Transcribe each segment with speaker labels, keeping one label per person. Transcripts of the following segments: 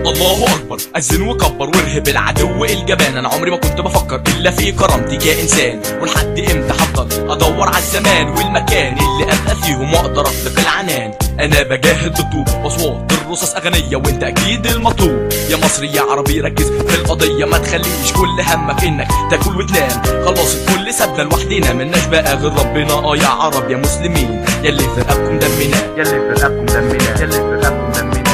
Speaker 1: الله اكبر، اذن وكبر وارهب العدو الجبان. انا عمري ما كنت بفكر الا في كرامتي كانسان، ولحد امتى هفضل ادور على الزمان والمكان اللي ابقى فيهم واقدر اطلق العنان. انا بجاهد بالطوب واصوات الرصاص اغنيه وانت اكيد المطلوب. يا مصري يا عربي ركز في القضيه، ما تخليش كل همك انك تاكل وتنام. خلاص الكل سابنا لوحدنا، ملناش بقى غير ربنا. يا عرب يا مسلمين ياللي في رقبكم دمنا، ياللي في رقبكم دمنا، ياللي في رقبكم دمنا.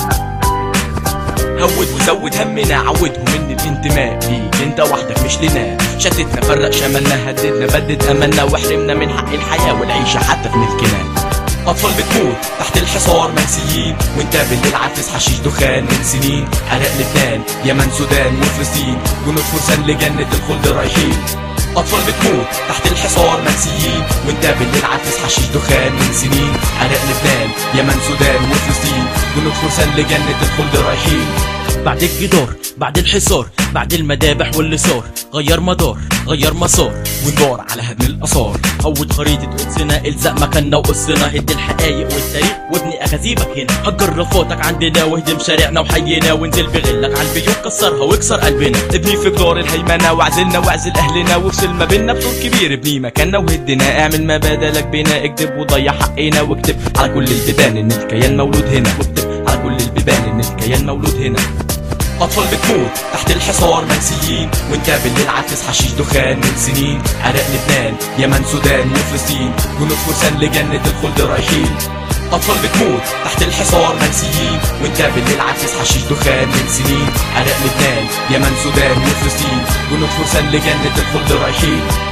Speaker 1: هود وزود همنا، عودهم ان الانتماء ليك انت وحدك مش لنا. شتتنا فرق شملنا، هددنا بدد املنا، واحرمنا من حق الحياه والعيشه حتى في ملكنا. اطفال بتموت تحت الحصار منسيين، وانت بالليل عافس حشيش دخان من سنين. عراق لبنان يمن سودان وفلسطين، جنود فرسان لجنه الخلد رايحين. اطفال بتموت تحت الحصار منسيين، وانت بالليل عافس حشيش دخان من سنين. عراق لبنان يمن سودان وفلسطين، جنود فرسان لجنه الخلد رايحين.
Speaker 2: بعد الجدار بعد الحصار بعد المذابح واللصار، غير مدار غير مسار
Speaker 1: وندور على هدم الاثار.
Speaker 2: هود خريطة قدسنا، الزق مكاننا وقصنا، هد الحقايق والتاريخ وابني اكاذيبك هنا. هجر رفاتك عندنا واهدم شارعنا وحينا، وانزل بغلك على البيوت كسرها واكسر قلبنا.
Speaker 1: ابني في جدار الهيمنه واعزلنا واعزل اهلنا، وافصل ما بينا بصوت كبير. ابني مكاننا وهدنا، اعمل ما بدلك بينا. اكتب وضيع حقنا، واكتب على كل البيبان ان الكيان مولود هنا، واكتب على كل البيبان ان الكيان مولود هنا. اطفال بتموت تحت الحصار منسيين، وانت بالليل عافس حشيش دخان من سنين. عراق لبنان يمن سودان وفلسطين، جنود فرسان لجنة الخلد رايحين. اطفال بتموت تحت الحصار منسيين، وانت بالليل عافس حشيش دخان من سنين. عراق لبنان يمن سودان وفلسطين، جنود فرسان لجنة الخلد رايحين.